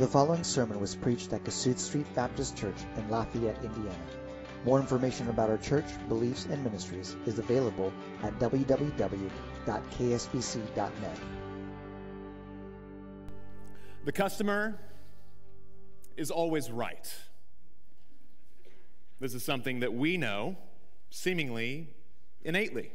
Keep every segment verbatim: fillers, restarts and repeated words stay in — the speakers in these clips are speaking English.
The following sermon was preached at Kasuth Street Baptist Church in Lafayette, Indiana. More information about our church, beliefs, and ministries is available at w w w dot k s b c dot net. The customer is always right. This is something that we know, seemingly innately.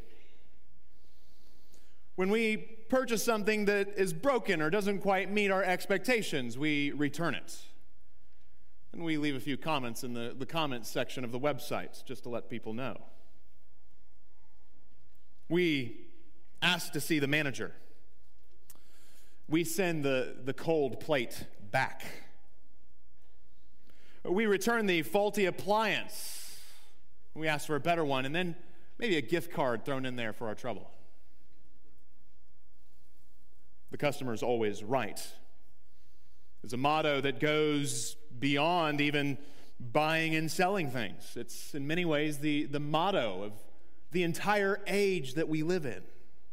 When we purchase something that is broken or doesn't quite meet our expectations, we return it. And we leave a few comments in the, the comments section of the website just to let people know. We ask to see the manager. We send the, the cold plate back. We return the faulty appliance. We ask for a better one, and then maybe a gift card thrown in there for our trouble. The customer is always right. It's a motto that goes beyond even buying and selling things. It's in many ways the, the motto of the entire age that we live in.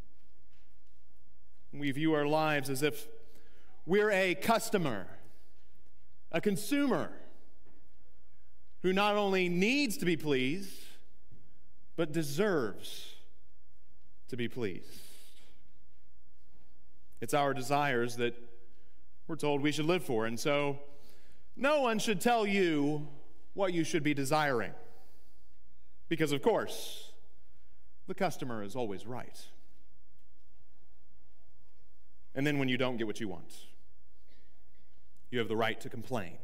We view our lives as if we're a customer, a consumer, who not only needs to be pleased, but deserves to be pleased. It's our desires that we're told we should live for, and so no one should tell you what you should be desiring, because, of course, the customer is always right. And then when you don't get what you want, you have the right to complain.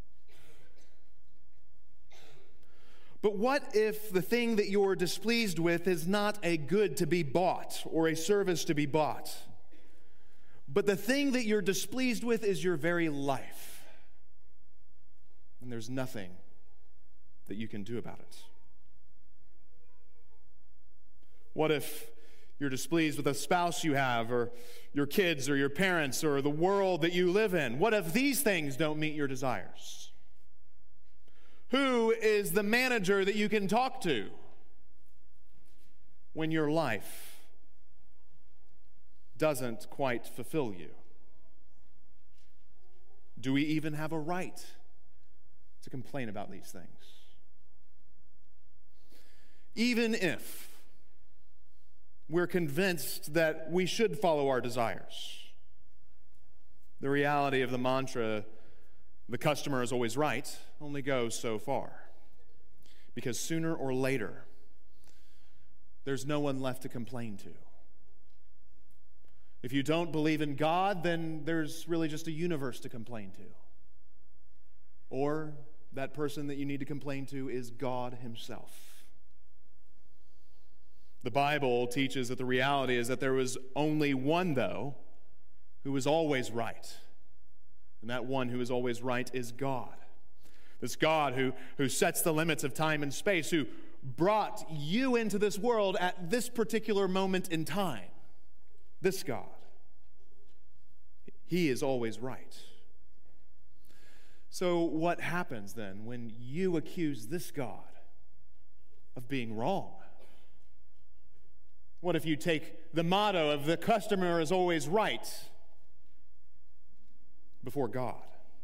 But what if the thing that you're displeased with is not a good to be bought or a service to be bought, but the thing that you're displeased with is your very life, and there's nothing that you can do about it? What if you're displeased with a spouse you have, or your kids, or your parents, or the world that you live in? What if these things don't meet your desires? Who is the manager that you can talk to when your life doesn't quite fulfill you? Do we even have a right to complain about these things? Even if we're convinced that we should follow our desires, the reality of the mantra, "the customer is always right," only goes so far. Because sooner or later, there's no one left to complain to. If you don't believe in God, then there's really just a universe to complain to. Or that person that you need to complain to is God himself. The Bible teaches that the reality is that there was only one, though, who was always right. And that one who is always right is God. This God who, who sets the limits of time and space, who brought you into this world at this particular moment in time. This God. He is always right. So what happens then when you accuse this God of being wrong? What if you take the motto of "the customer is always right" before God?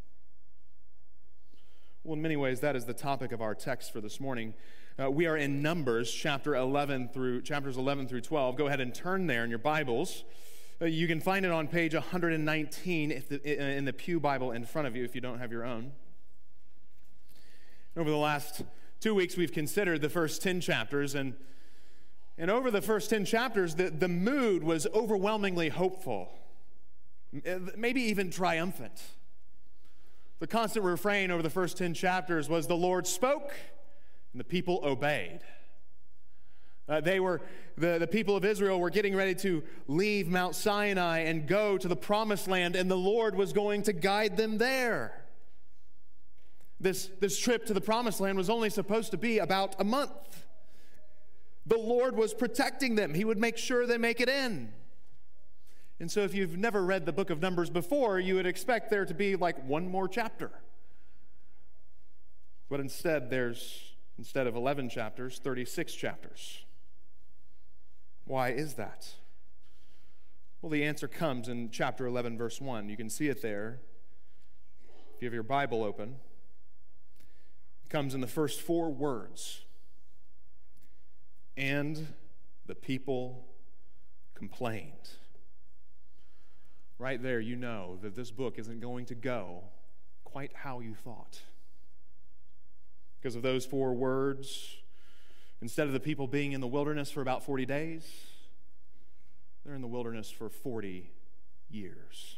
Well, in many ways, that is the topic of our text for this morning. Uh, we are in Numbers, chapter eleven through chapters eleven through twelve. Go ahead and turn there in your Bibles. Uh, you can find it on page one hundred nineteen if the, in the Pew Bible in front of you if you don't have your own. Over the last two weeks, we've considered the first ten chapters, and and over the first ten chapters, the, the mood was overwhelmingly hopeful, maybe even triumphant. The constant refrain over the first ten chapters was the Lord spoke and the people obeyed. Uh, they were, the, the people of Israel were getting ready to leave Mount Sinai and go to the promised land, and the Lord was going to guide them there. This, this trip to the promised land was only supposed to be about a month. The Lord was protecting them. He would make sure they make it in. And so if you've never read the book of Numbers before, you would expect there to be like one more chapter. But instead, there's, instead of eleven chapters, thirty-six chapters. Why is that? Well, the answer comes in chapter eleven, verse one. You can see it there. if you have your Bible open, it comes in the first four words. And the people complained. Right there, you know that this book isn't going to go quite how you thought. Because of those four words, instead of the people being in the wilderness for about forty days, they're in the wilderness for forty years.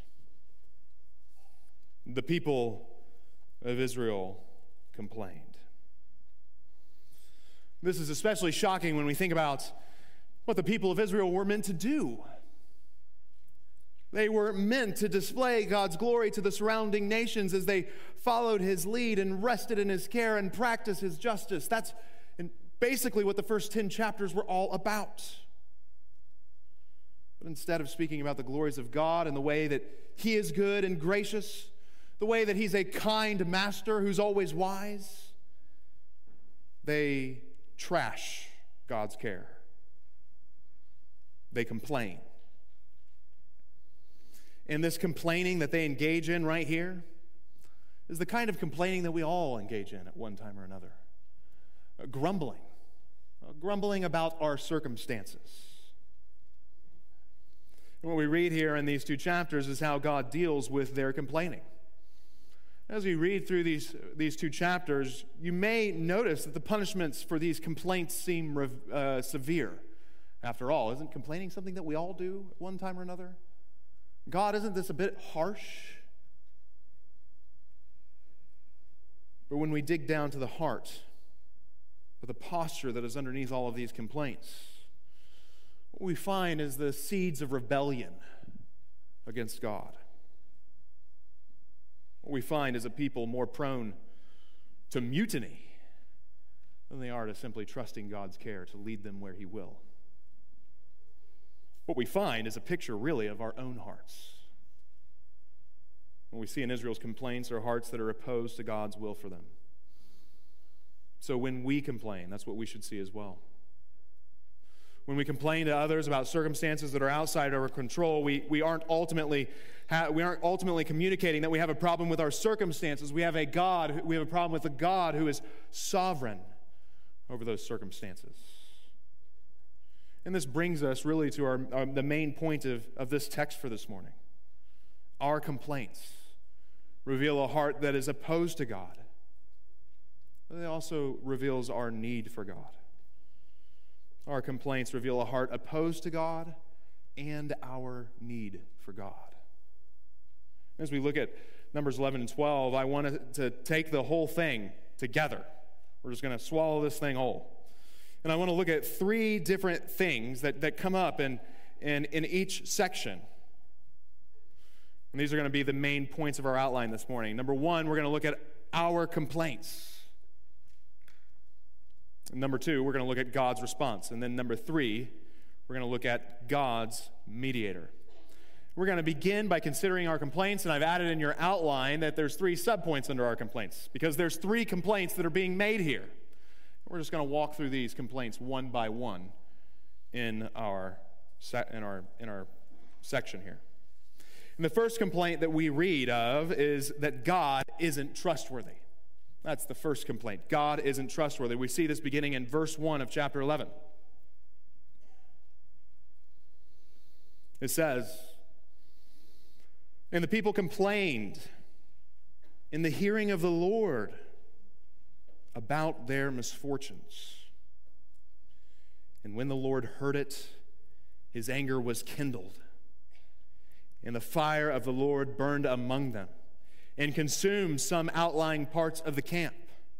The people of Israel complained. This is especially shocking when we think about what the people of Israel were meant to do. They were meant to display God's glory to the surrounding nations as they followed his lead and rested in his care and practiced his justice. That's basically what the first ten chapters were all about. But instead of speaking about the glories of God and the way that he is good and gracious, the way that he's a kind master who's always wise, they trash God's care. They complain. And this complaining that they engage in right here is the kind of complaining that we all engage in at one time or another. Uh, grumbling. Uh, grumbling about our circumstances. And what we read here in these two chapters is how God deals with their complaining. As we read through these, these two chapters, you may notice that the punishments for these complaints seem uh, severe. After all, isn't complaining something that we all do at one time or another? God, isn't this a bit harsh? But when we dig down to the heart of the posture that is underneath all of these complaints, what we find is the seeds of rebellion against God. What we find is a people more prone to mutiny than they are to simply trusting God's care to lead them where he will. What we find is a picture, really, of our own hearts. What we see in Israel's complaints are hearts that are opposed to God's will for them. So when we complain, that's what we should see as well. When we complain to others about circumstances that are outside our control, we, we, aren't ultimately ha- we aren't ultimately communicating that we have a problem with our circumstances. We have a God, we have a problem with a God who is sovereign over those circumstances. And this brings us really to our, our, the main point of, of this text for this morning. Our complaints reveal a heart that is opposed to God. But it also reveals our need for God. Our complaints reveal a heart opposed to God and our need for God. As we look at Numbers eleven and twelve, I want to take the whole thing together. We're just going to swallow this thing whole. And I want to look at three different things that, that come up in, in, in each section. And these are going to be the main points of our outline this morning. Number one, we're going to look at our complaints. And number two, we're going to look at God's response. And then number three, we're going to look at God's mediator. We're going to begin by considering our complaints, and I've added in your outline that there's three subpoints under our complaints, because there's three complaints that are being made here. We're just going to walk through these complaints one by one in our, in our, in our section here. And the first complaint that we read of is that God isn't trustworthy. That's the first complaint. God isn't trustworthy. We see this beginning in verse one of chapter eleven. It says, "And the people complained in the hearing of the Lord about their misfortunes. And when the Lord heard it, his anger was kindled, and the fire of the Lord burned among them and consumed some outlying parts of the camp.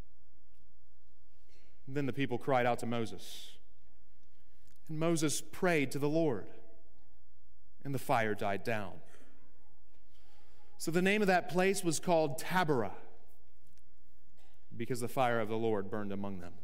And then the people cried out to Moses, and Moses prayed to the Lord, and the fire died down. So the name of that place was called Taberah, because the fire of the Lord burned among them."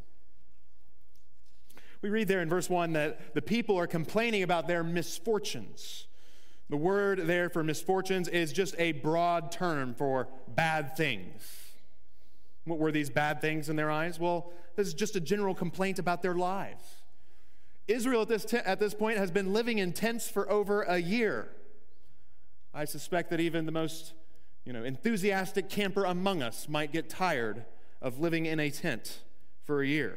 We read there in verse one that the people are complaining about their misfortunes. The word there for misfortunes is just a broad term for bad things. What were these bad things in their eyes? Well, this is just a general complaint about their lives. Israel at this, te- at this point has been living in tents for over a year. I suspect that even the most you know, enthusiastic camper among us might get tired of living in a tent for a year.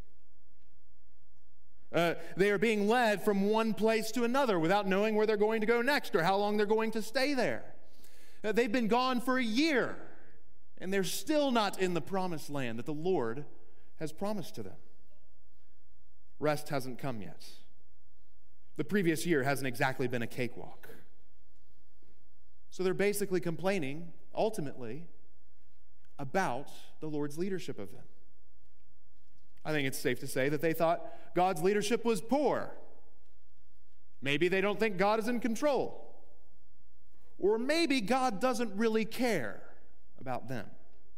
Uh, they are being led from one place to another without knowing where they're going to go next or how long they're going to stay there. Uh, they've been gone for a year, and they're still not in the promised land that the Lord has promised to them. Rest hasn't come yet. The previous year hasn't exactly been a cakewalk. So they're basically complaining, ultimately, about the Lord's leadership of them. I think it's safe to say that they thought God's leadership was poor. Maybe they don't think God is in control. Or maybe God doesn't really care about them.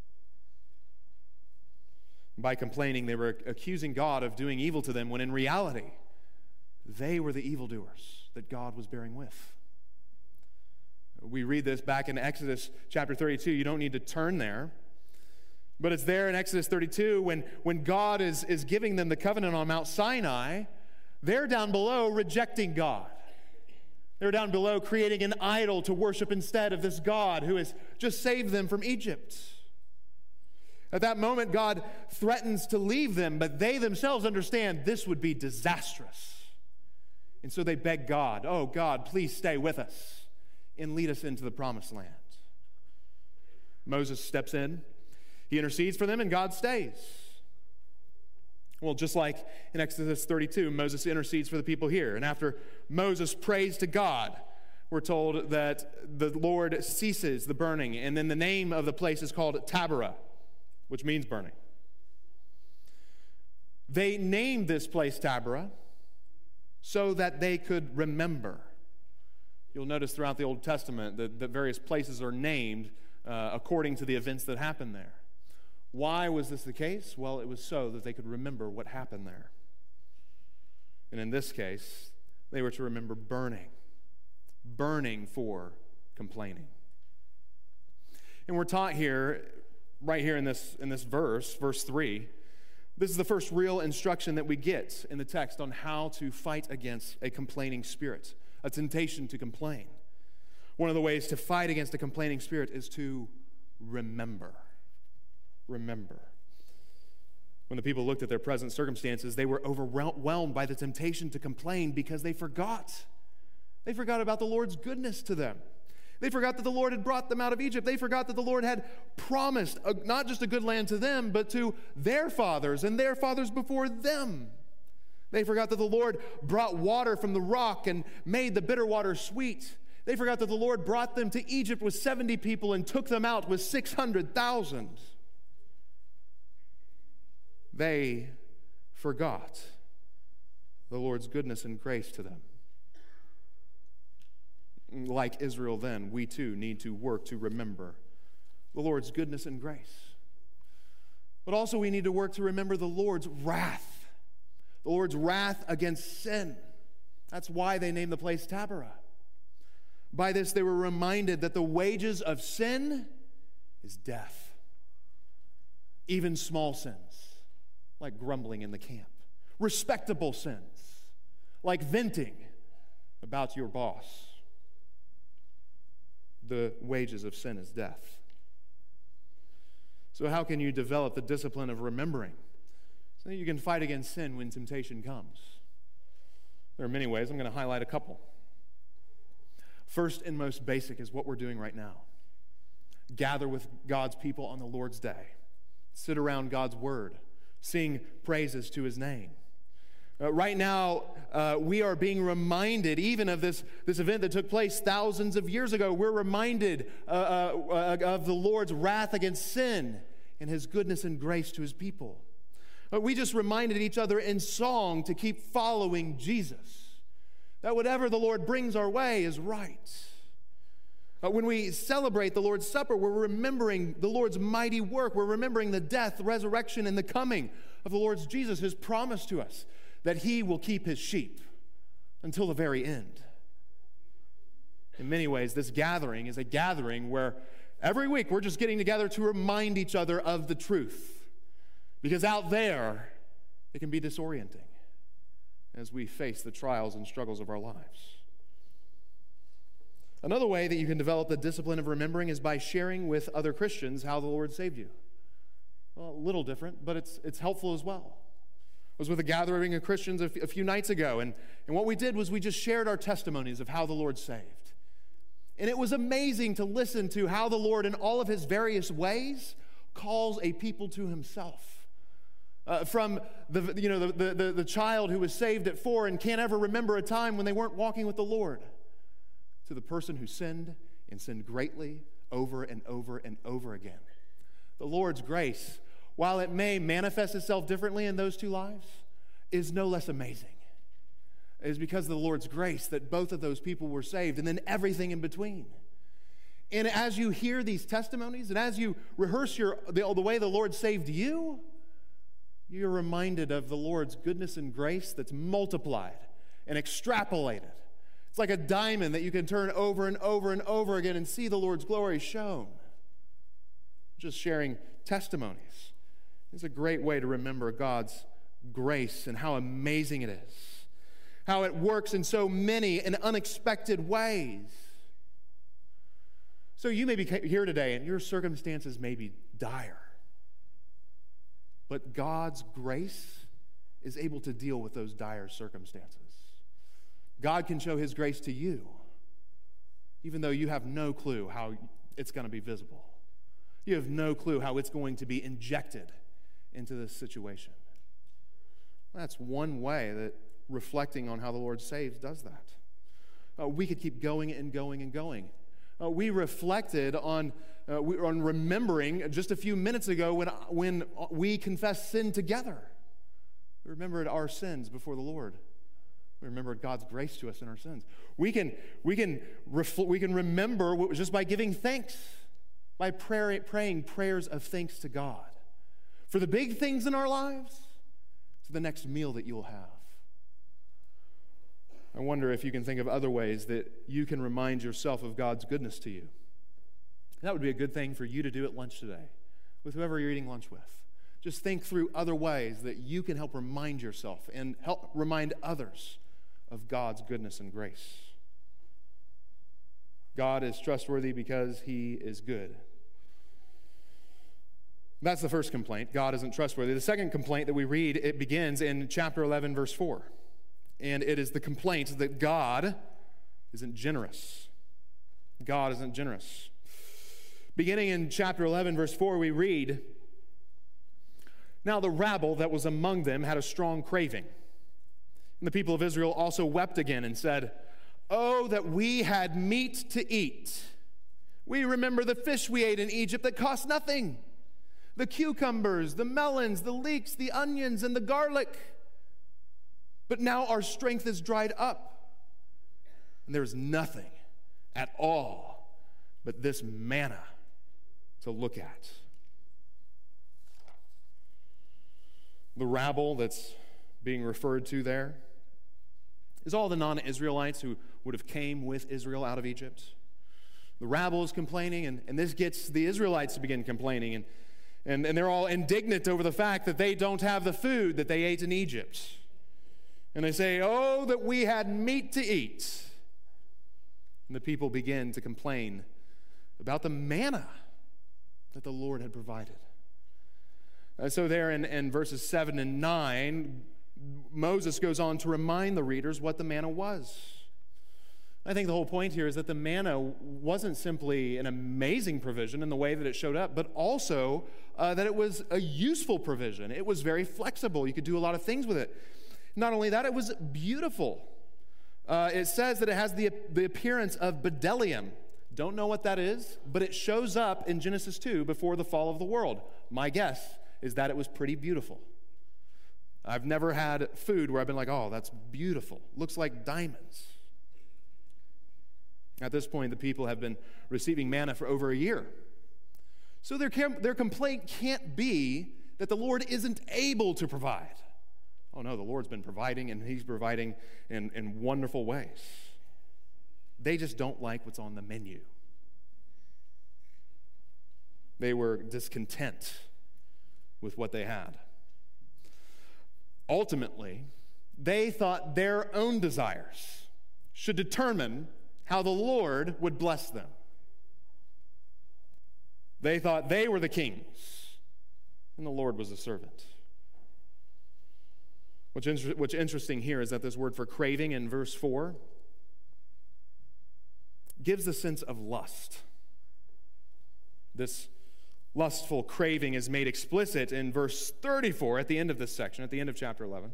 By complaining, they were accusing God of doing evil to them, when in reality, they were the evildoers that God was bearing with. We read this back in Exodus chapter thirty-two. You don't need to turn there. But it's there in Exodus thirty-two when, when God is, is giving them the covenant on Mount Sinai. They're down below rejecting God. They're down below creating an idol to worship instead of this God who has just saved them from Egypt. At that moment, God threatens to leave them, but they themselves understand this would be disastrous. And so they beg God, oh God, please stay with us and lead us into the promised land. Moses steps in. He intercedes for them, and God stays. Well, just like in Exodus thirty-two, Moses intercedes for the people here. And after Moses prays to God, we're told that the Lord ceases the burning, and then the name of the place is called Taberah, which means burning. They named this place Taberah so that they could remember. You'll notice throughout the Old Testament that, that various places are named uh, according to the events that happened there. Why was this the case? Well, it was so that they could remember what happened there. And in this case, they were to remember burning. Burning for complaining. And we're taught here, right here in this, in this verse, verse three, this is the first real instruction that we get in the text on how to fight against a complaining spirit, a temptation to complain. One of the ways to fight against a complaining spirit is to remember. Remember. When the people looked at their present circumstances, they were overwhelmed by the temptation to complain because they forgot. They forgot about the Lord's goodness to them. They forgot that the Lord had brought them out of Egypt. They forgot that the Lord had promised a, not just a good land to them, but to their fathers and their fathers before them. They forgot that the Lord brought water from the rock and made the bitter water sweet. They forgot that the Lord brought them to Egypt with seventy people and took them out with six hundred thousand. They forgot the Lord's goodness and grace to them. Like Israel then, we too need to work to remember the Lord's goodness and grace. But also we need to work to remember the Lord's wrath. The Lord's wrath against sin. That's why they named the place Taberah. By this they were reminded that the wages of sin is death. Even small sins, like grumbling in the camp. Respectable sins, like venting about your boss. The wages of sin is death. So how can you develop the discipline of remembering so that you can fight against sin when temptation comes? There are many ways. I'm going to highlight a couple. First and most basic is what we're doing right now. Gather with God's people on the Lord's day. Sit around God's word. Sing praises to his name. Uh, right now, uh, we are being reminded even of this, this event that took place thousands of years ago. We're reminded uh, uh, of the Lord's wrath against sin and his goodness and grace to his people. Uh, we just reminded each other in song to keep following Jesus, that whatever the Lord brings our way is right. Uh, when we celebrate the Lord's Supper, we're remembering the Lord's mighty work. We're remembering the death, resurrection, and the coming of the Lord Jesus, his promise to us that he will keep his sheep until the very end. In many ways, this gathering is a gathering where every week we're just getting together to remind each other of the truth. Because out there, it can be disorienting as we face the trials and struggles of our lives. Another way that you can develop the discipline of remembering is by sharing with other Christians how the Lord saved you. Well, a little different, but it's it's helpful as well. I was with a gathering of Christians a, f- a few nights ago, and, and what we did was we just shared our testimonies of how the Lord saved. And it was amazing to listen to how the Lord, in all of his various ways, calls a people to himself. Uh, from the, you know, the, the, the child who was saved at four and can't ever remember a time when they weren't walking with the Lord, to the person who sinned and sinned greatly over and over and over again. The Lord's grace, while it may manifest itself differently in those two lives, is no less amazing. It is because of the Lord's grace that both of those people were saved, and then everything in between. And as you hear these testimonies, and as you rehearse your, the, the way the Lord saved you, you're reminded of the Lord's goodness and grace that's multiplied and extrapolated. It's like a diamond that you can turn over and over and over again and see the Lord's glory shown. Just sharing testimonies is a great way to remember God's grace and how amazing it is, how it works in so many and unexpected ways. So you may be here today and your circumstances may be dire, but God's grace is able to deal with those dire circumstances. God can show his grace to you, even though you have no clue how it's going to be visible. You have no clue how it's going to be injected into this situation. That's one way that reflecting on how the Lord saves does that. Uh, we could keep going and going and going. Uh, we reflected on, uh, we, on remembering just a few minutes ago when, when we confessed sin together. We remembered our sins before the Lord. We remember God's grace to us in our sins. We can, we can, refl- we can remember what was just by giving thanks, by prayer, praying prayers of thanks to God for the big things in our lives, to the next meal that you'll have. I wonder if you can think of other ways that you can remind yourself of God's goodness to you. That would be a good thing for you to do at lunch today, with whoever you're eating lunch with. Just think through other ways that you can help remind yourself and help remind others of God's goodness and grace. God is trustworthy because he is good. That's the first complaint. God isn't trustworthy. The second complaint that we read, it begins in chapter eleven, verse four. And it is the complaint that God isn't generous. God isn't generous. Beginning in chapter eleven, verse four, we read, "Now the rabble that was among them had a strong craving. And the people of Israel also wept again and said, 'Oh, that we had meat to eat. We remember the fish we ate in Egypt that cost nothing, the cucumbers, the melons, the leeks, the onions, and the garlic. But now our strength is dried up, and there is nothing at all but this manna to look at.'" The rabble that's being referred to there is all the non-Israelites who would have came with Israel out of Egypt. The rabble is complaining, and, and this gets the Israelites to begin complaining, and, and, and they're all indignant over the fact that they don't have the food that they ate in Egypt. And they say, "Oh, that we had meat to eat." And the people begin to complain about the manna that the Lord had provided. Uh, so there in, in verses seven and nine, Moses goes on to remind the readers what the manna was. I think the whole point here is that the manna wasn't simply an amazing provision in the way that it showed up, but also uh, that it was a useful provision. It was very flexible. You could do a lot of things with it. Not only that, it was beautiful. Uh, it says that it has the, the appearance of bdellium. Don't know what that is, but it shows up in Genesis two before the fall of the world. My guess is that it was pretty beautiful. I've never had food where I've been like, "Oh, that's beautiful. Looks like diamonds." At this point, the people have been receiving manna for over a year. So their, their complaint can't be that the Lord isn't able to provide. Oh no, the Lord's been providing, and he's providing in, in wonderful ways. They just don't like what's on the menu. They were discontent with what they had. Ultimately, they thought their own desires should determine how the Lord would bless them. They thought they were the kings, and the Lord was a servant. What's, inter- what's interesting here is that this word for craving in verse four gives a sense of lust. This lustful craving is made explicit in verse thirty-four at the end of this section, at the end of chapter eleven.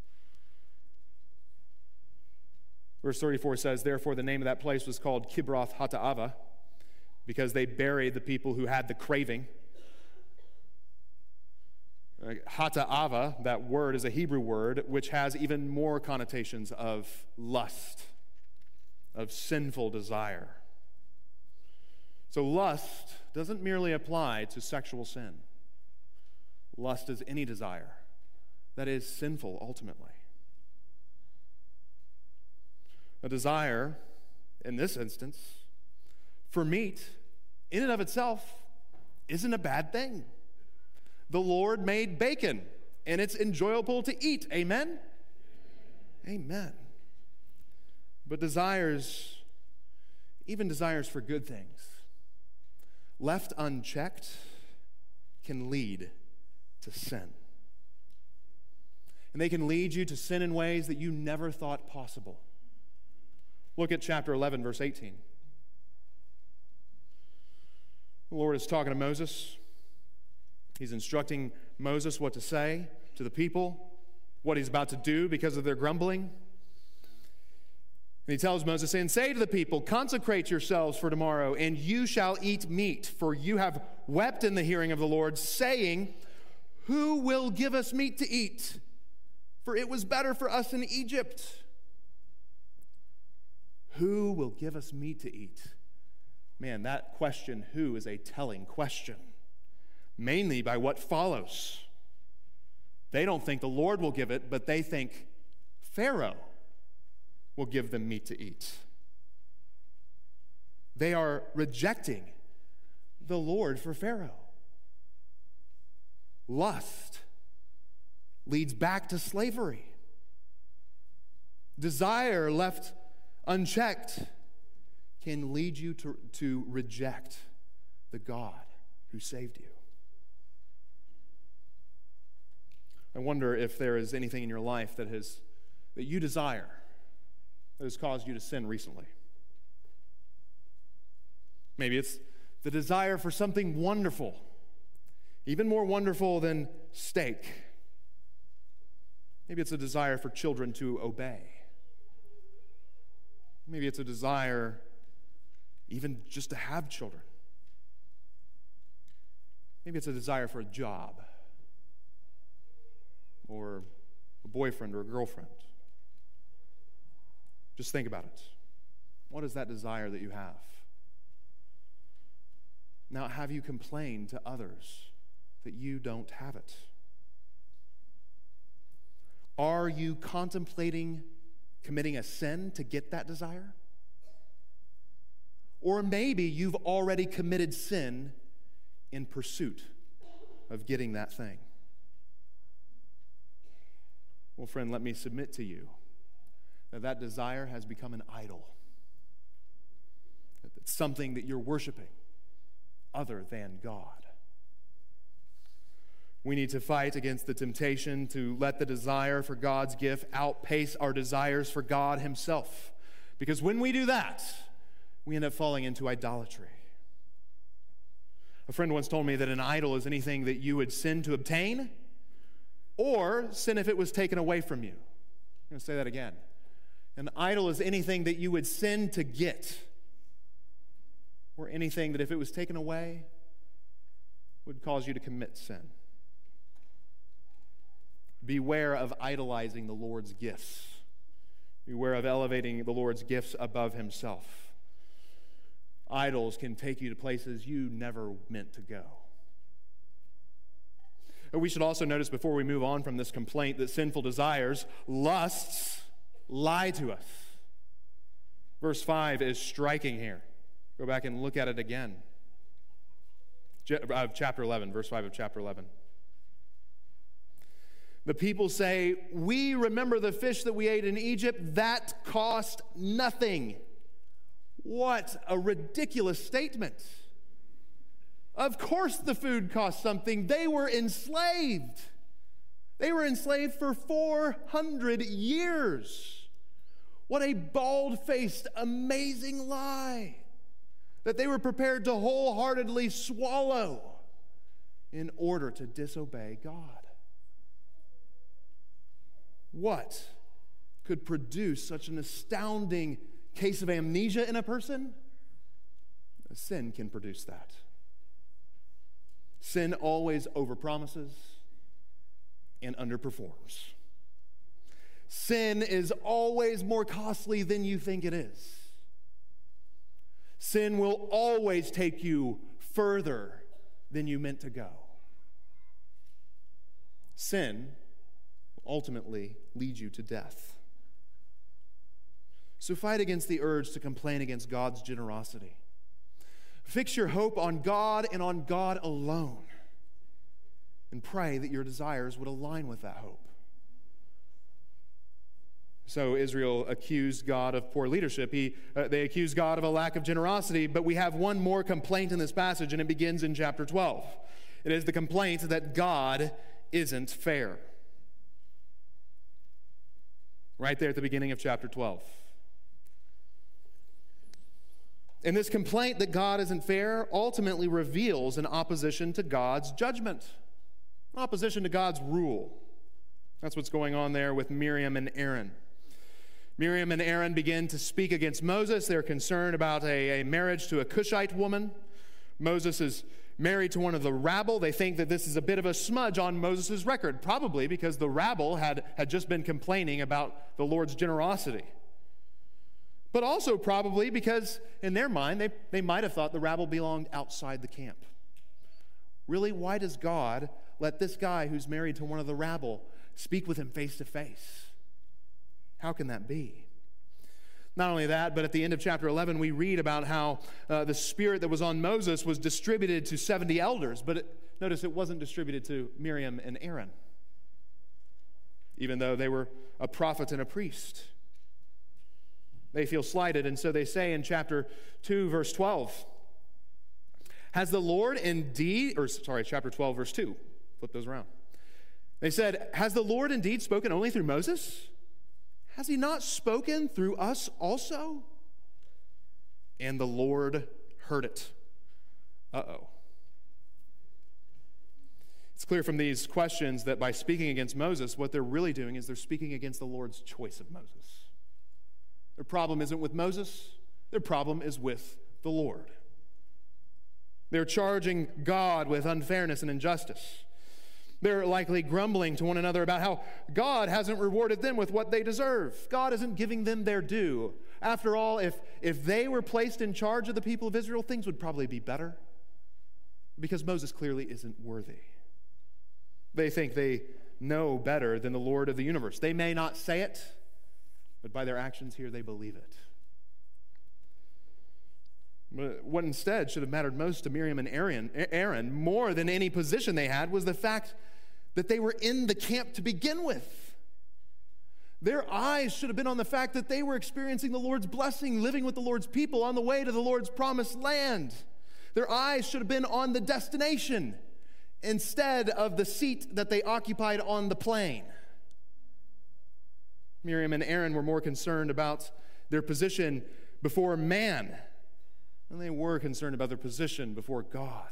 Verse thirty-four says, "Therefore the name of that place was called Kibroth Hattaavah, because they buried the people who had the craving." Uh, Hattaavah, that word, is a Hebrew word which has even more connotations of lust, of sinful desire. So lust doesn't merely apply to sexual sin. Lust is any desire that is sinful ultimately. A desire, in this instance, for meat, in and of itself, isn't a bad thing. The Lord made bacon, and it's enjoyable to eat. Amen? Amen. But desires, even desires for good things, left unchecked, can lead to sin. And they can lead you to sin in ways that you never thought possible. Look at chapter eleven, verse eighteen. The Lord is talking to Moses. He's instructing Moses what to say to the people, what he's about to do because of their grumbling. And he tells Moses, "And say to the people, consecrate yourselves for tomorrow, and you shall eat meat, for you have wept in the hearing of the Lord, saying, who will give us meat to eat? For it was better for us in Egypt." Who will give us meat to eat? Man, that question, who, is a telling question, mainly by what follows. They don't think the Lord will give it, but they think Pharaoh will give them meat to eat. They are rejecting the Lord for Pharaoh. Lust leads back to slavery. Desire left unchecked can lead you to, to reject the God who saved you. I wonder if there is anything in your life that has that you desire that has caused you to sin recently. Maybe it's the desire for something wonderful, even more wonderful than steak. Maybe it's a desire for children to obey. Maybe it's a desire even just to have children. Maybe it's a desire for a job or a boyfriend or a girlfriend. Just think about it. What is that desire that you have? Now, have you complained to others that you don't have it? Are you contemplating committing a sin to get that desire? Or maybe you've already committed sin in pursuit of getting that thing. Well, friend, let me submit to you that that desire has become an idol. It's something that you're worshiping other than God. We need to fight against the temptation to let the desire for God's gift outpace our desires for God himself. Because when we do that, we end up falling into idolatry. A friend once told me that an idol is anything that you would sin to obtain or sin if it was taken away from you. I'm going to say that again. An idol is anything that you would sin to get or anything that if it was taken away would cause you to commit sin. Beware of idolizing the Lord's gifts. Beware of elevating the Lord's gifts above himself. Idols can take you to places you never meant to go. We should also notice before we move on from this complaint that sinful desires, lusts, lie to us. Verse five is striking here. Go back and look at it again. Of chapter eleven, verse five of chapter eleven. The people say, "We remember the fish that we ate in Egypt. That cost nothing. What a ridiculous statement. Of course the food cost something. They were enslaved. They were enslaved for four hundred years. What a bald-faced, amazing lie that they were prepared to wholeheartedly swallow in order to disobey God. What could produce such an astounding case of amnesia in a person? Sin can produce that. Sin always overpromises and underperforms. Sin is always more costly than you think it is. Sin will always take you further than you meant to go. Sin will ultimately lead you to death. So fight against the urge to complain against God's generosity. Fix your hope on God and on God alone, and pray that your desires would align with that hope. So Israel accused God of poor leadership. He, uh, they accused God of a lack of generosity, but we have one more complaint in this passage, and it begins in chapter twelve. It is the complaint that God isn't fair. Right there at the beginning of chapter twelve. And this complaint that God isn't fair ultimately reveals an opposition to God's judgment, opposition to God's rule. That's what's going on there with Miriam and Aaron. Miriam and Aaron begin to speak against Moses. They're concerned about a, a marriage to a Cushite woman. Moses is married to one of the rabble. They think that this is a bit of a smudge on Moses' record, probably because the rabble had, had just been complaining about the Lord's generosity. But also probably because in their mind, they, they might have thought the rabble belonged outside the camp. Really, why does God let this guy who's married to one of the rabble speak with him face to face? How can that be? Not only that, but at the end of chapter eleven, we read about how uh, the spirit that was on Moses was distributed to seventy elders. But it, notice it wasn't distributed to Miriam and Aaron, even though they were a prophet and a priest. They feel slighted, and so they say in chapter two, verse twelve, has the Lord indeed, or sorry, chapter twelve, verse two, flip those around. They said, has the Lord indeed spoken only through Moses? Has he not spoken through us also? And the Lord heard it. Uh-oh. It's clear from these questions that by speaking against Moses, what they're really doing is they're speaking against the Lord's choice of Moses. Their problem isn't with Moses. Their problem is with the Lord. They're charging God with unfairness and injustice. They're likely grumbling to one another about how God hasn't rewarded them with what they deserve. God isn't giving them their due. After all, if, if they were placed in charge of the people of Israel, things would probably be better, because Moses clearly isn't worthy. They think they know better than the Lord of the universe. They may not say it, but by their actions here, they believe it. But what instead should have mattered most to Miriam and Aaron, Aaron, more than any position they had, was the fact that they were in the camp to begin with. Their eyes should have been on the fact that they were experiencing the Lord's blessing, living with the Lord's people on the way to the Lord's promised land. Their eyes should have been on the destination instead of the seat that they occupied on the plane. Miriam and Aaron were more concerned about their position before man than they were concerned about their position before God.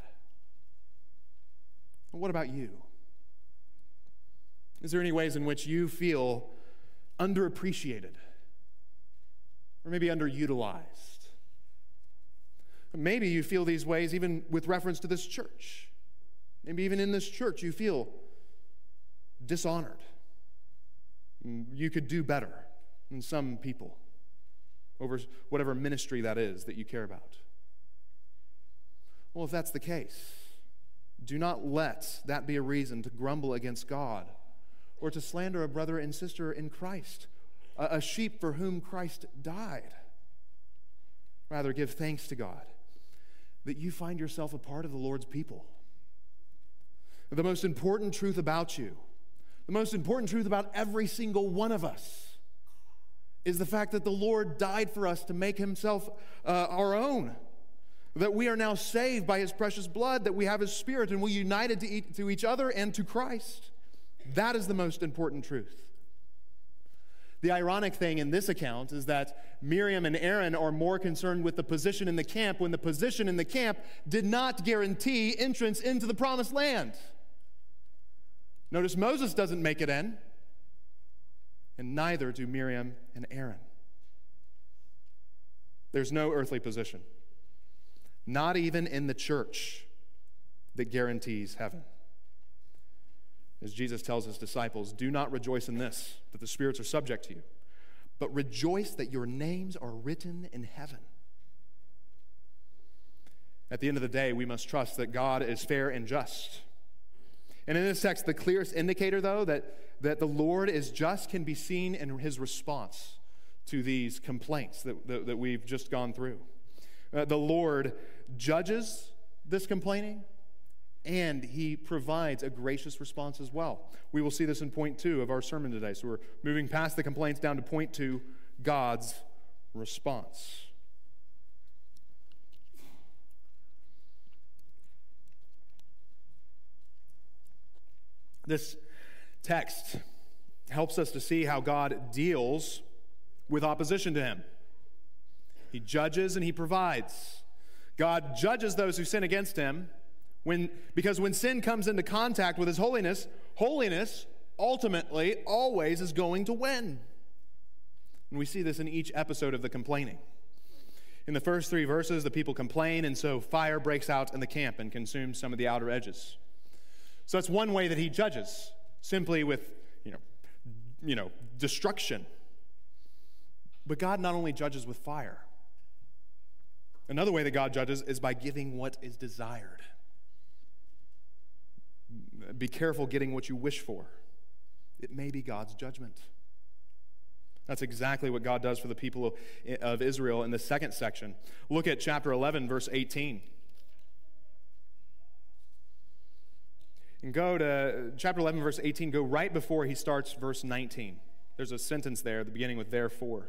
And what about you? Is there any ways in which you feel underappreciated or maybe underutilized? Maybe you feel these ways even with reference to this church. Maybe even in this church you feel dishonored. You could do better than some people over whatever ministry that is that you care about. Well, if that's the case, do not let that be a reason to grumble against God or to slander a brother and sister in Christ, a sheep for whom Christ died. Rather, give thanks to God that you find yourself a part of the Lord's people. The most important truth about you, the most important truth about every single one of us, is the fact that the Lord died for us to make himself uh, our own, that we are now saved by his precious blood, that we have his Spirit, and we're united to, each, to each other and to Christ. That is the most important truth. The ironic thing in this account is that Miriam and Aaron are more concerned with the position in the camp when the position in the camp did not guarantee entrance into the promised land. Notice Moses doesn't make it in, and neither do Miriam and Aaron. There's no earthly position, not even in the church, that guarantees heaven. As Jesus tells his disciples, do not rejoice in this, that the spirits are subject to you, but rejoice that your names are written in heaven. At the end of the day, we must trust that God is fair and just. And in this text, the clearest indicator, though, that, that the Lord is just can be seen in his response to these complaints that, that, that we've just gone through. Uh, the Lord judges this complaining, and he provides a gracious response as well. We will see this in point two of our sermon today. So we're moving past the complaints down to point two, God's response. This text helps us to see how God deals with opposition to him. He judges and he provides. God judges those who sin against him, when, because when sin comes into contact with his holiness, holiness ultimately always is going to win. And we see this in each episode of the complaining. In the first three verses, the people complain, and so fire breaks out in the camp and consumes some of the outer edges. So that's one way that he judges, simply with, you know, you know, destruction. But God not only judges with fire. Another way that God judges is by giving what is desired. Be careful getting what you wish for. It may be God's judgment. That's exactly what God does for the people of, of Israel in the second section. Look at chapter eleven, verse eighteen. And go to chapter eleven, verse eighteen. Go right before he starts verse nineteen. There's a sentence there at the beginning with therefore.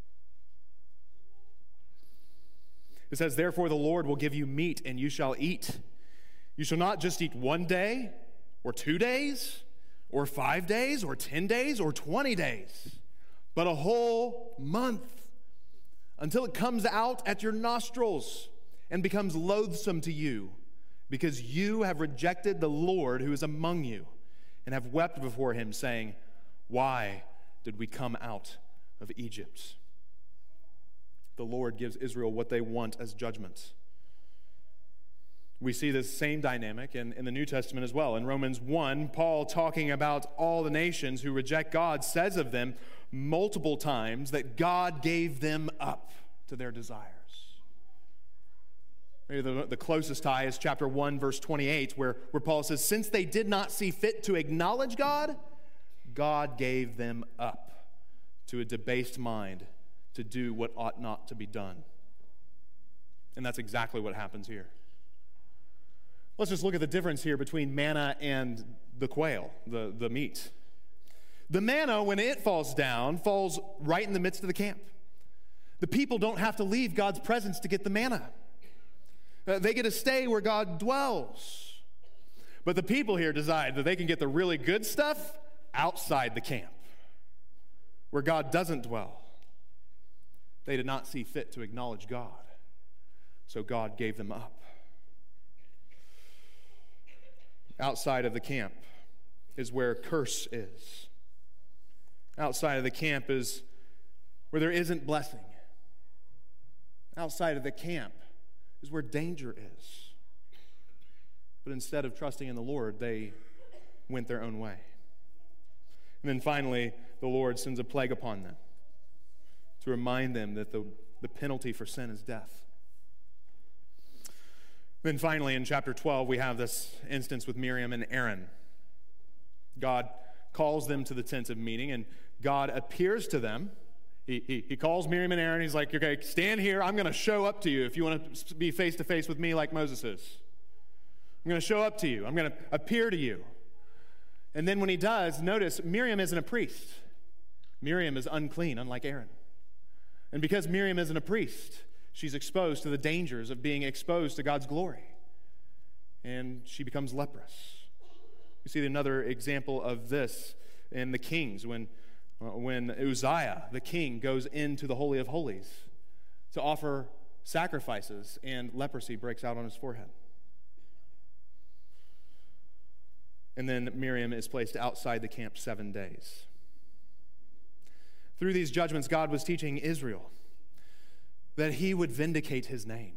It says, therefore the Lord will give you meat, and you shall eat. You shall not just eat one day, or two days, or five days, or ten days, or twenty days, but a whole month, until it comes out at your nostrils and becomes loathsome to you, because you have rejected the Lord who is among you, and have wept before him, saying, why did we come out of Egypt? The Lord gives Israel what they want as judgment. We see this same dynamic in, in the New Testament as well. In Romans one, Paul, talking about all the nations who reject God, says of them multiple times that God gave them up to their desires. Maybe the, the closest tie is chapter one, verse twenty-eight, where, where Paul says, since they did not see fit to acknowledge God, God gave them up to a debased mind to do what ought not to be done. And that's exactly what happens here. Let's just look at the difference here between manna and the quail, the, the meat. The manna, when it falls down, falls right in the midst of the camp. The people don't have to leave God's presence to get the manna. Uh, they get to stay where God dwells. But the people here decide that they can get the really good stuff outside the camp, where God doesn't dwell. They did not see fit to acknowledge God, so God gave them up. Outside of the camp is where curse is. Outside of the camp is where there isn't blessing. Outside of the camp is where danger is. But instead of trusting in the Lord, they went their own way. And then finally, the Lord sends a plague upon them to remind them that the, the penalty for sin is death. Then finally, in chapter twelve, we have this instance with Miriam and Aaron. God calls them to the tent of meeting, and God appears to them. He, he, he calls Miriam and Aaron. He's like, okay, stand here. I'm going to show up to you if you want to be face-to-face with me like Moses is. I'm going to show up to you. I'm going to appear to you. And then when he does, notice Miriam isn't a priest. Miriam is unclean, unlike Aaron. And because Miriam isn't a priest, she's exposed to the dangers of being exposed to God's glory. And she becomes leprous. We see another example of this in the Kings, when, uh, when Uzziah, the king, goes into the Holy of Holies to offer sacrifices, and leprosy breaks out on his forehead. And then Miriam is placed outside the camp seven days. Through these judgments, God was teaching Israel that he would vindicate his name.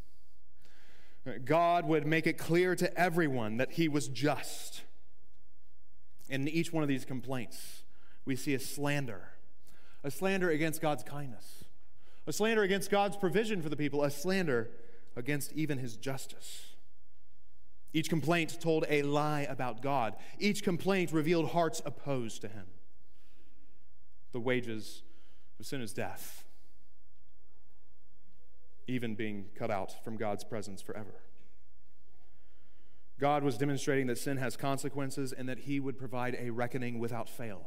God would make it clear to everyone that he was just. In each one of these complaints, we see a slander. A slander against God's kindness. A slander against God's provision for the people. A slander against even his justice. Each complaint told a lie about God. Each complaint revealed hearts opposed to him. The wages of sin is death, even being cut out from God's presence forever. God was demonstrating that sin has consequences and that he would provide a reckoning without fail.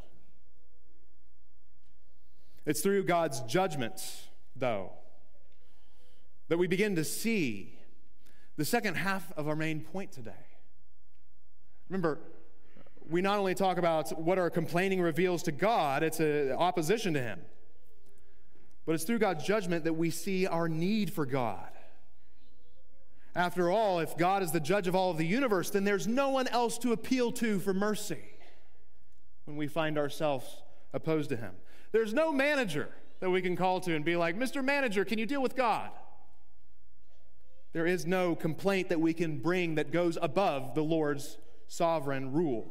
It's through God's judgment, though, that we begin to see the second half of our main point today. Remember, we not only talk about what our complaining reveals to God, it's an opposition to him, but it's through God's judgment that we see our need for God. After all, if God is the judge of all of the universe, then there's no one else to appeal to for mercy when we find ourselves opposed to him. There's no manager that we can call to and be like, Mister Manager, can you deal with God? There is no complaint that we can bring that goes above the Lord's sovereign rule.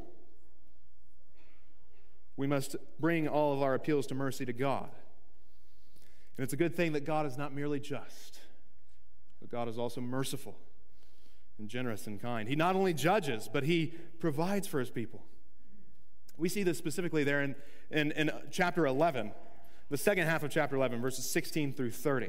We must bring all of our appeals to mercy to God. And it's a good thing that God is not merely just, but God is also merciful and generous and kind. He not only judges, but he provides for his people. We see this specifically there in, in, in chapter eleven, the second half of chapter eleven, verses sixteen through thirty.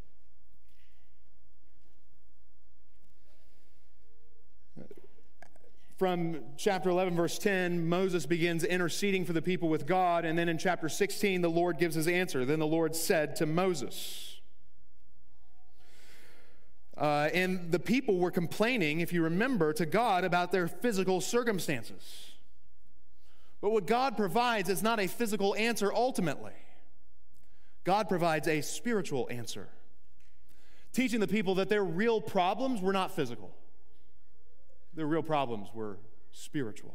From chapter eleven, verse ten, Moses begins interceding for the people with God, and then in chapter sixteen, the Lord gives his answer. Then the Lord said to Moses. Uh, and the people were complaining, if you remember, to God about their physical circumstances. But what God provides is not a physical answer ultimately. God provides a spiritual answer, teaching the people that their real problems were not physical. Their real problems were spiritual.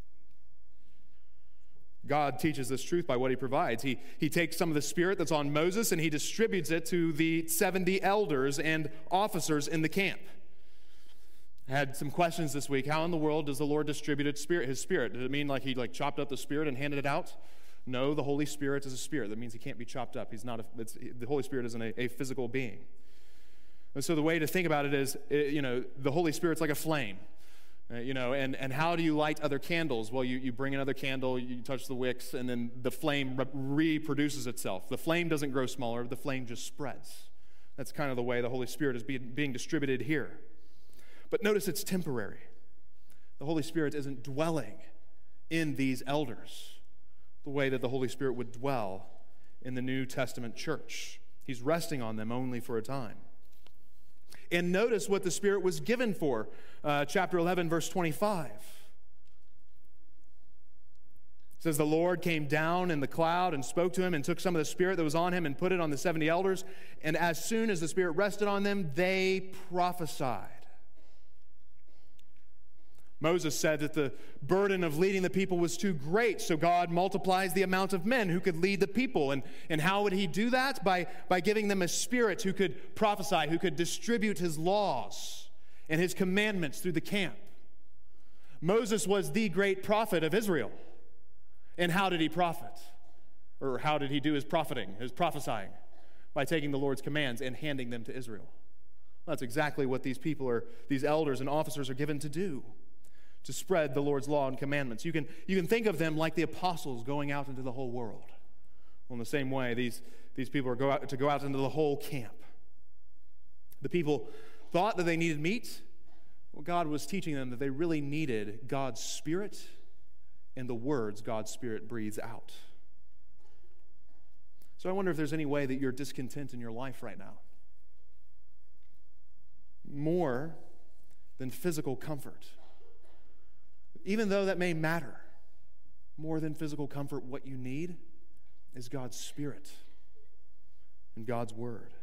God teaches this truth by what he provides. He, he takes some of the spirit that's on Moses and he distributes it to the seventy elders and officers in the camp. I had some questions this week. How in the world does the Lord distribute his spirit? His spirit? Does it mean like he like chopped up the spirit and handed it out? No, the Holy Spirit is a spirit. That means he can't be chopped up. He's not. A, it's, the Holy Spirit isn't a, a physical being. And so the way to think about it is, it, you know, the Holy Spirit's like a flame. Uh, you know, and, and how do you light other candles? Well, you, you bring another candle, you touch the wicks, and then the flame re- reproduces itself. The flame doesn't grow smaller, the flame just spreads. That's kind of the way the Holy Spirit is being, being distributed here. But notice it's temporary. The Holy Spirit isn't dwelling in these elders the way that the Holy Spirit would dwell in the New Testament church. He's resting on them only for a time. And notice what the Spirit was given for. Uh, chapter eleven, verse twenty-five. It says, the Lord came down in the cloud and spoke to him and took some of the Spirit that was on him and put it on the seventy elders. And as soon as the Spirit rested on them, they prophesied. Moses said that the burden of leading the people was too great, so God multiplies the amount of men who could lead the people. And, and how would he do that? By, by giving them a spirit who could prophesy, who could distribute his laws and his commandments through the camp. Moses was the great prophet of Israel. And how did he prophet? Or how did he do his propheting, his prophesying? By taking the Lord's commands and handing them to Israel. Well, that's exactly what these people are, these elders and officers are given to do. To spread the Lord's law and commandments. You can, you can think of them like the apostles going out into the whole world. Well, in the same way, these, these people are go out, to go out into the whole camp. The people thought that they needed meat. Well, God was teaching them that they really needed God's Spirit and the words God's Spirit breathes out. So I wonder if there's any way that you're discontent in your life right now. More than physical comfort. Even though that may matter, more than physical comfort, what you need is God's Spirit and God's Word.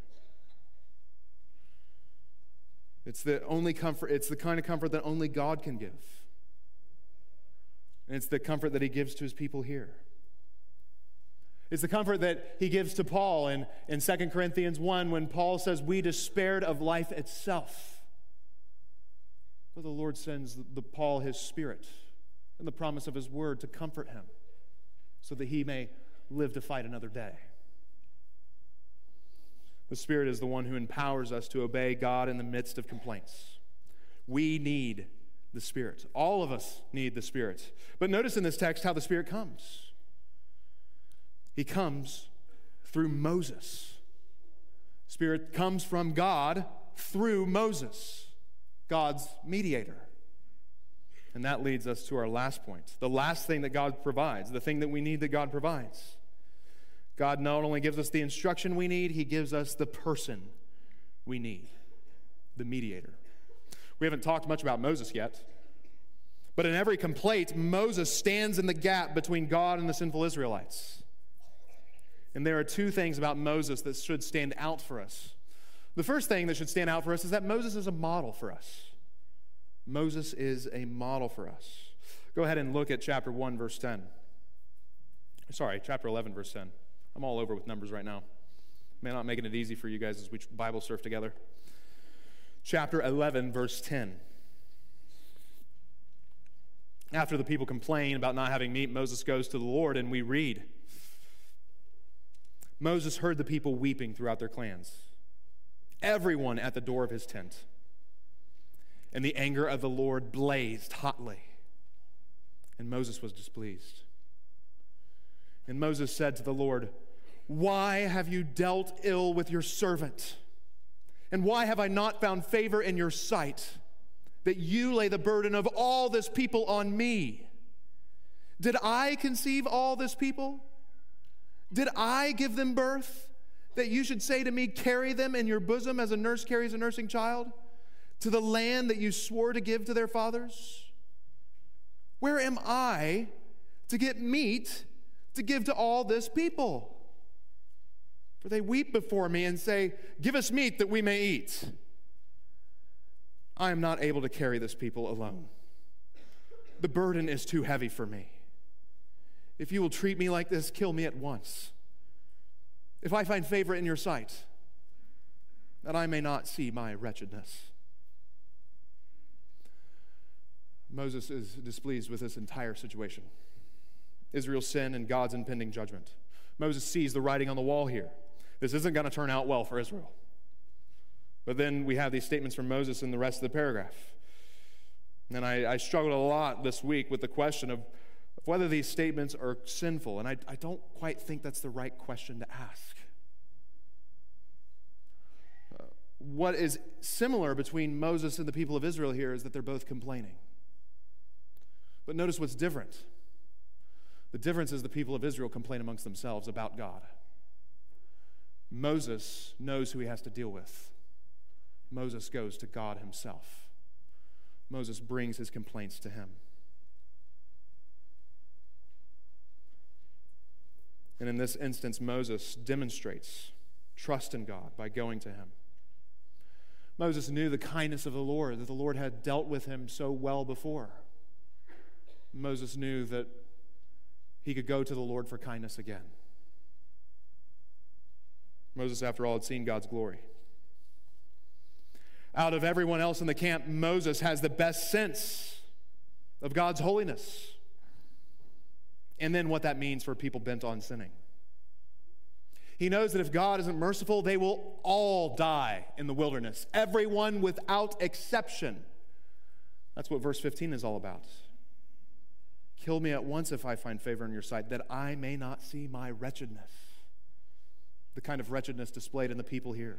It's the only comfort, it's the kind of comfort that only God can give. And it's the comfort that he gives to his people here. It's the comfort that he gives to Paul in, in Second Corinthians one when Paul says, we despaired of life itself. But the Lord sends the, the Paul his Spirit and the promise of his word to comfort him so that he may live to fight another day. The Spirit is the one who empowers us to obey God in the midst of complaints. We need the Spirit. All of us need the Spirit. But notice in this text how the Spirit comes. He comes through Moses. Spirit comes from God through Moses, God's mediator. And that leads us to our last point. The last thing that God provides, the thing that we need that God provides. God not only gives us the instruction we need, he gives us the person we need, the mediator. We haven't talked much about Moses yet, but in every complaint, Moses stands in the gap between God and the sinful Israelites. And there are two things about Moses that should stand out for us. The first thing that should stand out for us is that Moses is a model for us. Moses is a model for us. Go ahead and look at chapter one, verse ten. Sorry, chapter eleven, verse ten. I'm all over with numbers right now. May not making it easy for you guys as we Bible surf together. Chapter eleven, verse ten. After the people complain about not having meat, Moses goes to the Lord, and we read, Moses heard the people weeping throughout their clans, everyone at the door of his tent. And the anger of the Lord blazed hotly, and Moses was displeased. And Moses said to the Lord, why have you dealt ill with your servant? And why have I not found favor in your sight, that you lay the burden of all this people on me? Did I conceive all this people? Did I give them birth, that you should say to me, carry them in your bosom as a nurse carries a nursing child, to the land that you swore to give to their fathers? Where am I to get meat to give to all this people? For they weep before me and say, give us meat that we may eat. I am not able to carry this people alone. The burden is too heavy for me. If you will treat me like this, kill me at once. If I find favor in your sight, that I may not see my wretchedness. Moses is displeased with this entire situation. Israel's sin and God's impending judgment. Moses sees the writing on the wall here. This isn't going to turn out well for Israel. But then we have these statements from Moses in the rest of the paragraph. And I, I struggled a lot this week with the question of, of whether these statements are sinful. And I, I don't quite think that's the right question to ask. Uh, what is similar between Moses and the people of Israel here is that they're both complaining. But notice what's different. The difference is the people of Israel complain amongst themselves about God. Moses knows who he has to deal with. Moses goes to God himself. Moses brings his complaints to him. And in this instance, Moses demonstrates trust in God by going to him. Moses knew the kindness of the Lord, that the Lord had dealt with him so well before. Moses knew that he could go to the Lord for kindness again. Moses, after all, had seen God's glory. Out of everyone else in the camp, Moses has the best sense of God's holiness, and then what that means for people bent on sinning. He knows that if God isn't merciful, they will all die in the wilderness, everyone without exception. That's what verse fifteen is all about. Kill me at once if I find favor in your sight, that I may not see my wretchedness. The kind of wretchedness displayed in the people here.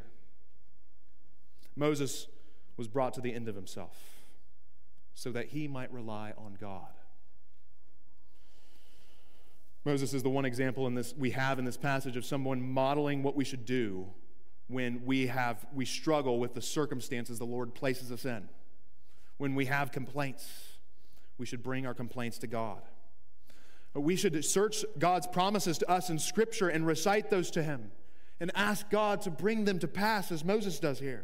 Moses was brought to the end of himself so that he might rely on God. Moses is the one example in this we have in this passage of someone modeling what we should do when we have we struggle with the circumstances the Lord places us in. When we have complaints, we should bring our complaints to God. We should search God's promises to us in Scripture and recite those to Him and ask God to bring them to pass as Moses does here.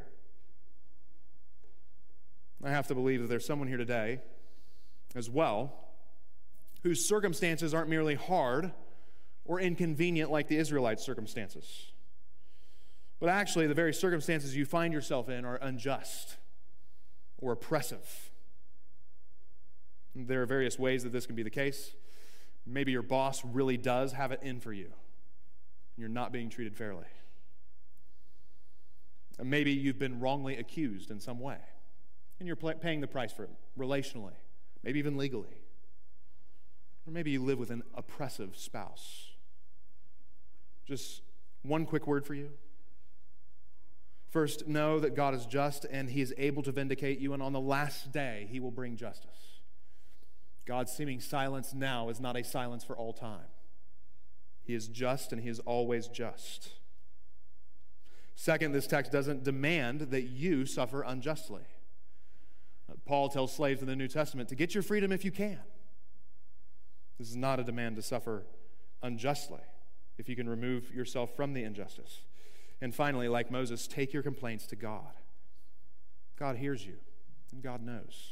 I have to believe that there's someone here today as well whose circumstances aren't merely hard or inconvenient like the Israelites' circumstances, but actually the very circumstances you find yourself in are unjust or oppressive. There are various ways that this can be the case. Maybe your boss really does have it in for you. You're not being treated fairly. And maybe you've been wrongly accused in some way, and you're paying the price for it, relationally, maybe even legally. Or maybe you live with an oppressive spouse. Just one quick word for you. First, know that God is just and He is able to vindicate you, and on the last day He will bring justice. God's seeming silence now is not a silence for all time. He is just and He is always just. Second, this text doesn't demand that you suffer unjustly. Paul tells slaves in the New Testament to get your freedom if you can. This is not a demand to suffer unjustly if you can remove yourself from the injustice. And finally, like Moses, take your complaints to God. God hears you, and God knows.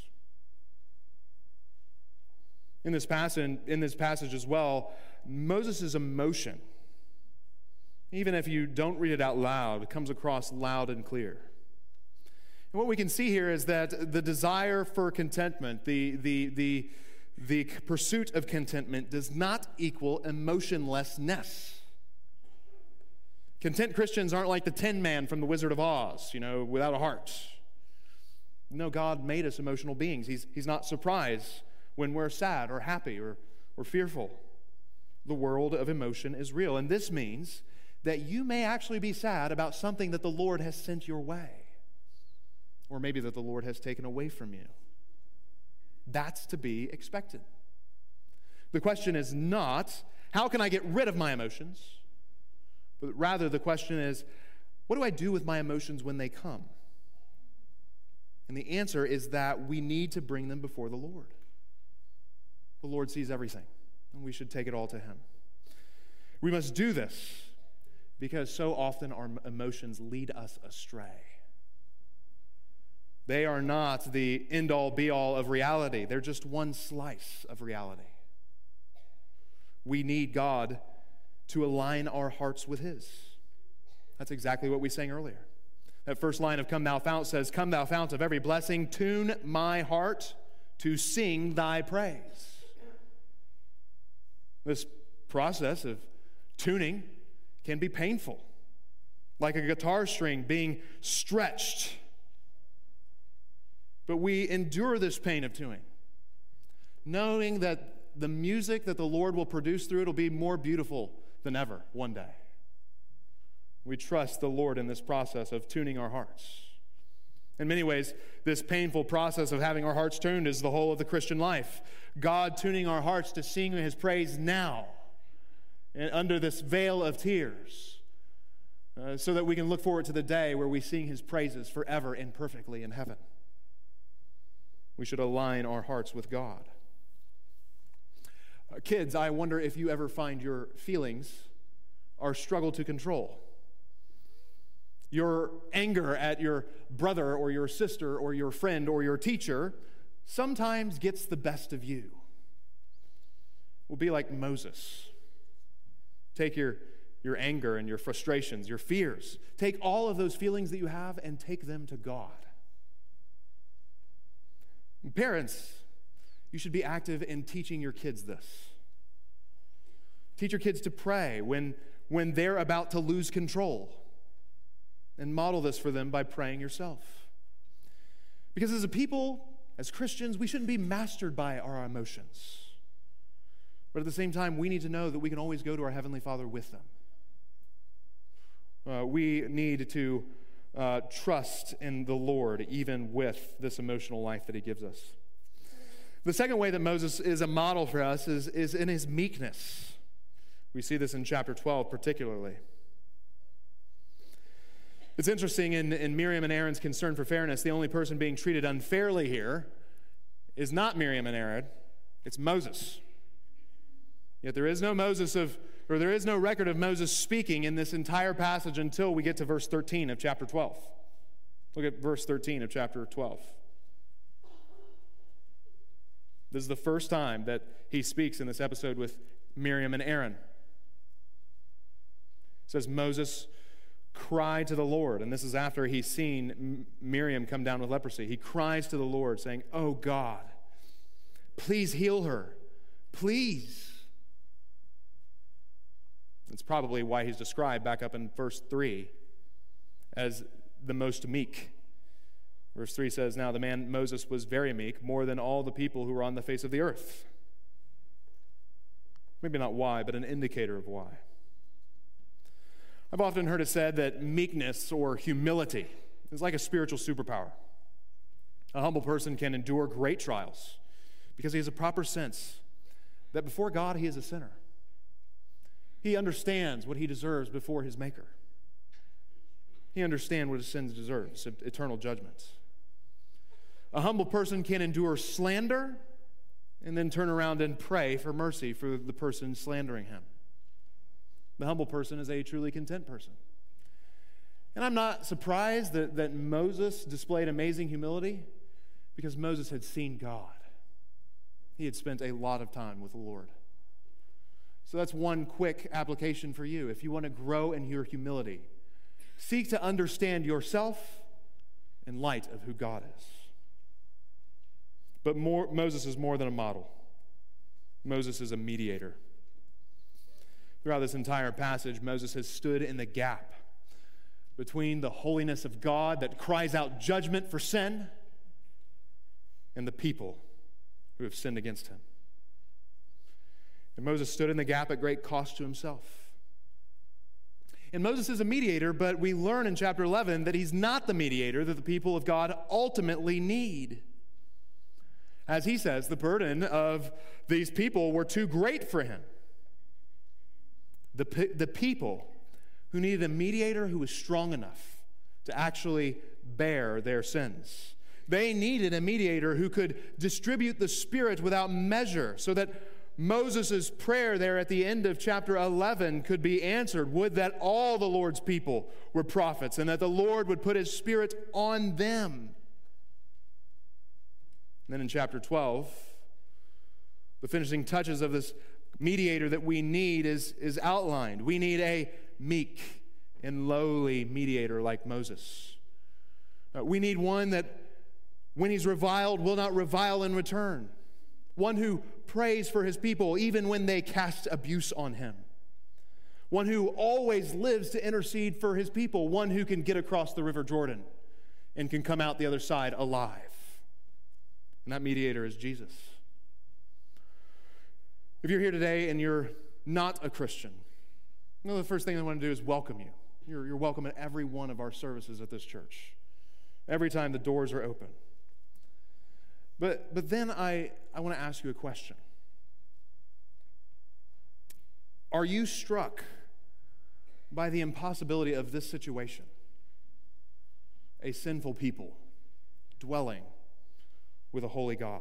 In this passage, in this passage as well, Moses' emotion, even if you don't read it out loud, it comes across loud and clear. And what we can see here is that the desire for contentment, the, the, the, the pursuit of contentment does not equal emotionlessness. Content Christians aren't like the Tin Man from The Wizard of Oz, you know, without a heart. No, God made us emotional beings. He's, he's not surprised when we're sad or happy or, or fearful. The world of emotion is real. And this means that you may actually be sad about something that the Lord has sent your way, or maybe that the Lord has taken away from you. That's to be expected. The question is not, how can I get rid of my emotions? But rather the question is, what do I do with my emotions when they come? And the answer is that we need to bring them before the Lord. The Lord sees everything, and we should take it all to Him. We must do this because so often our emotions lead us astray. They are not the end-all, be-all of reality. They're just one slice of reality. We need God to align our hearts with His. That's exactly what we sang earlier. That first line of Come Thou Fount says, Come Thou Fount of every blessing, tune my heart to sing Thy praise. This process of tuning can be painful, like a guitar string being stretched. But we endure this pain of tuning, knowing that the music that the Lord will produce through it will be more beautiful than ever one day. We trust the Lord in this process of tuning our hearts. In many ways, this painful process of having our hearts tuned is the whole of the Christian life. God tuning our hearts to sing His praise now and under this veil of tears, uh, so that we can look forward to the day where we sing His praises forever and perfectly in heaven. We should align our hearts with God. Uh, kids, I wonder if you ever find your feelings are struggle to control. Your anger at your brother or your sister or your friend or your teacher sometimes gets the best of you. We'll be like Moses. Take your, your anger and your frustrations, your fears. Take all of those feelings that you have and take them to God. Parents, you should be active in teaching your kids this. Teach your kids to pray when, when they're about to lose control. And model this for them by praying yourself. Because as a people, as Christians, we shouldn't be mastered by our emotions. But at the same time, we need to know that we can always go to our Heavenly Father with them. Uh, we need to uh, trust in the Lord even with this emotional life that He gives us. The second way that Moses is a model for us is, is in his meekness. We see this in chapter twelve particularly. It's interesting, in, in Miriam and Aaron's concern for fairness, the only person being treated unfairly here is not Miriam and Aaron, it's Moses. Yet there is no Moses of, or there is no record of Moses speaking in this entire passage until we get to verse thirteen of chapter twelve. Look at verse thirteen of chapter twelve. This is the first time that he speaks in this episode with Miriam and Aaron. It says Moses cried to the Lord, and this is after he's seen Miriam come down with leprosy. He cries to the Lord, saying, "Oh God, please heal her. Please." It's probably why he's described back up in verse three as the most meek. Verse three says, "Now the man Moses was very meek, more than all the people who were on the face of the earth." Maybe not why, but an indicator of why. I've often heard it said that meekness or humility is like a spiritual superpower. A humble person can endure great trials because he has a proper sense that before God he is a sinner. He understands what he deserves before his Maker. He understands what his sins deserves, eternal judgment. A humble person can endure slander and then turn around and pray for mercy for the person slandering him. The humble person is a truly content person. And I'm not surprised that, that Moses displayed amazing humility because Moses had seen God. He had spent a lot of time with the Lord. So that's one quick application for you. If you want to grow in your humility, seek to understand yourself in light of who God is. But more, Moses is more than a model. Moses is a mediator. Throughout this entire passage, Moses has stood in the gap between the holiness of God that cries out judgment for sin and the people who have sinned against him. And Moses stood in the gap at great cost to himself. And Moses is a mediator, but we learn in chapter eleven that he's not the mediator that the people of God ultimately need. As he says, the burden of these people were too great for him. The, the people who needed a mediator who was strong enough to actually bear their sins. They needed a mediator who could distribute the Spirit without measure so that Moses' prayer there at the end of chapter eleven could be answered. Would that all the Lord's people were prophets and that the Lord would put his Spirit on them. And then in chapter twelve, the finishing touches of this mediator that we need is, is outlined. We need a meek and lowly mediator like Moses. Uh, we need one that, when he's reviled, will not revile in return. One who prays for his people even when they cast abuse on him. One who always lives to intercede for his people. One who can get across the River Jordan and can come out the other side alive. And that mediator is Jesus. If you're here today and you're not a Christian, you know, the first thing I want to do is welcome you. You're, you're welcome at every one of our services at this church. Every time the doors are open. But, but then I, I want to ask you a question. Are you struck by the impossibility of this situation? A sinful people dwelling with a holy God.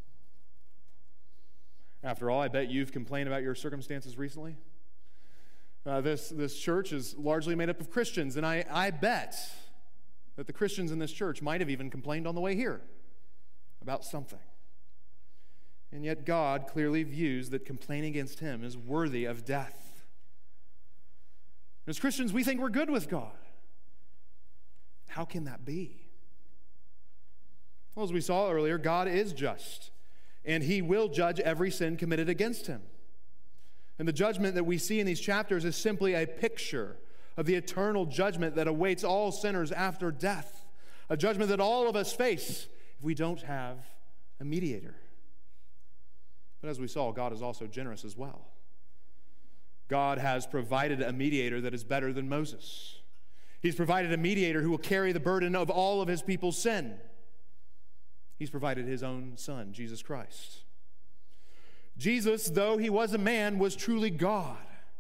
After all, I bet you've complained about your circumstances recently. Uh, this, this church is largely made up of Christians, and I, I bet that the Christians in this church might have even complained on the way here about something. And yet God clearly views that complaining against him is worthy of death. As Christians, we think we're good with God. How can that be? Well, as we saw earlier, God is just, and he will judge every sin committed against him. And the judgment that we see in these chapters is simply a picture of the eternal judgment that awaits all sinners after death, a judgment that all of us face if we don't have a mediator. But as we saw, God is also generous as well. God has provided a mediator that is better than Moses. He's provided a mediator who will carry the burden of all of his people's sin. He's provided his own Son, Jesus Christ. Jesus, though he was a man, was truly God.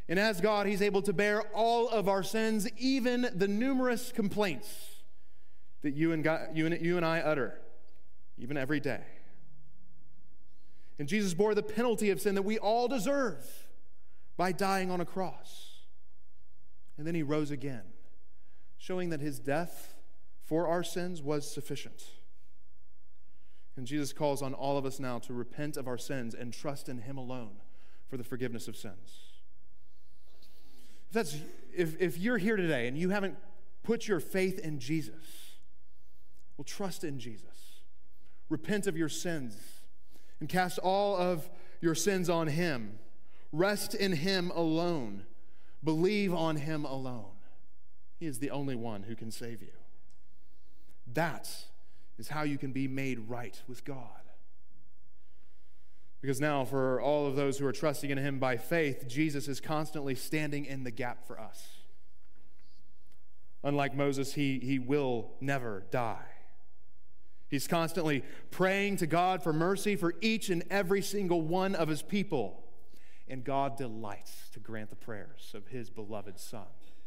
And as God, he's able to bear all of our sins, even the numerous complaints that you and, God, you and, you and I utter, even every day. And Jesus bore the penalty of sin that we all deserve by dying on a cross. And then he rose again, showing that his death for our sins was sufficient. And Jesus calls on all of us now to repent of our sins and trust in him alone for the forgiveness of sins. If, that's, if, if you're here today and you haven't put your faith in Jesus, well, trust in Jesus. Repent of your sins and cast all of your sins on him. Rest in him alone. Believe on him alone. He is the only one who can save you. That is how you can be made right with God. Because now, for all of those who are trusting in him by faith, Jesus is constantly standing in the gap for us. Unlike Moses, he, he will never die. He's constantly praying to God for mercy for each and every single one of his people. And God delights to grant the prayers of his beloved Son.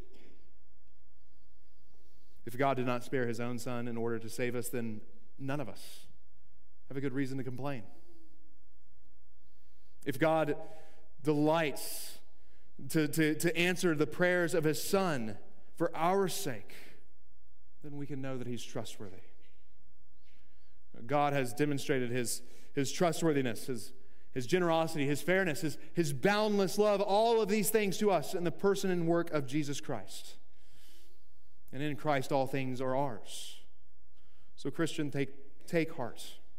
If God did not spare his own Son in order to save us, then none of us have a good reason to complain. If God delights to, to, to answer the prayers of his Son for our sake, then we can know that he's trustworthy. God has demonstrated his, his trustworthiness, his, his generosity, his fairness, his, his boundless love, all of these things to us in the person and work of Jesus Christ. And in Christ, all things are ours. So, Christian, take, take heart.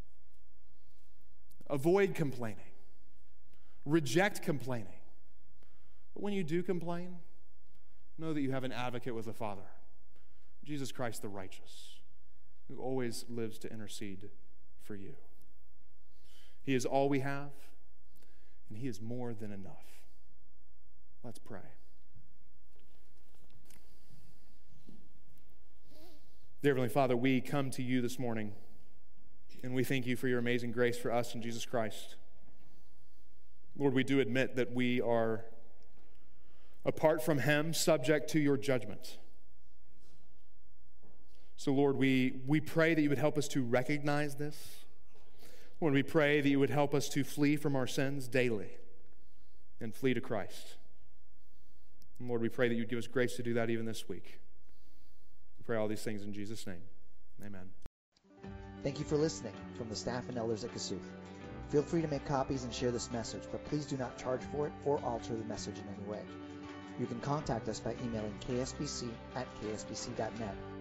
Avoid complaining. Reject complaining. But when you do complain, know that you have an advocate with the Father, Jesus Christ the righteous, who always lives to intercede for you. He is all we have, and he is more than enough. Let's pray. Dear Heavenly Father, we come to you this morning, and we thank you for your amazing grace for us in Jesus Christ. Lord, we do admit that we are, apart from him, subject to your judgment. So, Lord, we, we pray that you would help us to recognize this. Lord, we pray that you would help us to flee from our sins daily and flee to Christ. And Lord, we pray that you'd give us grace to do that even this week. We pray all these things in Jesus' name. Amen. Thank you for listening from the staff and elders at Kasuth. Feel free to make copies and share this message, but please do not charge for it or alter the message in any way. You can contact us by emailing k s b c at k s b c dot net